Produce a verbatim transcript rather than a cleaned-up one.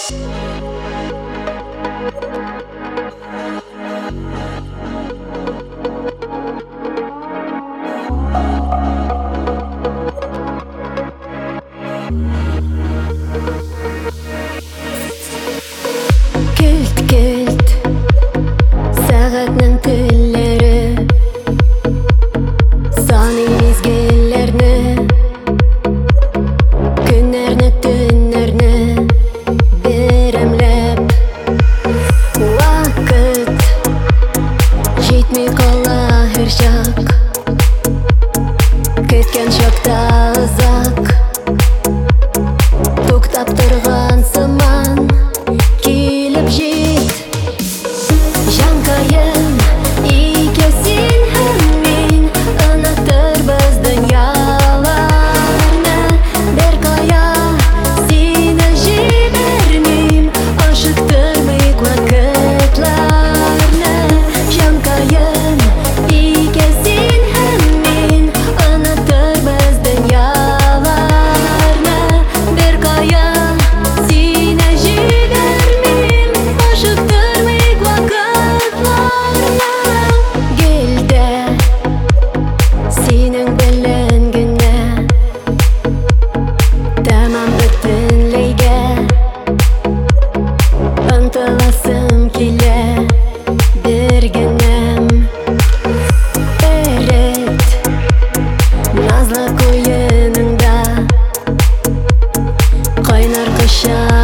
Кілт-кілт сағатның тіллері саны мезгіллерні күннерні түннерні беремлеп уақыт жетмей қала әр шақ кеткен шақта ұзақ тоқтап тұрған сыман келіп жет жанқайым екеусін һәм мен ұнатырбыз дүнияларны берқая сені жібермейм ашықтырмайық уақытларны жанқайым екеусін һәм мен ұнатырбыз дүнияларны берқая сені жібермейм ашықтырмайық уақытларны келді сенің білінгені тамам бүтінлейге ұмтыласым келе бергенім берет назлы қойыныңда қайнар құшақ